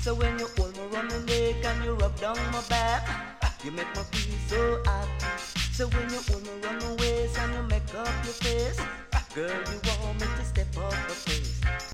So when you hold me round my neck and you rub down my back, you make me feel so happy. So when you hold me round my waist and you make up your face, girl, you want me to step up a pace.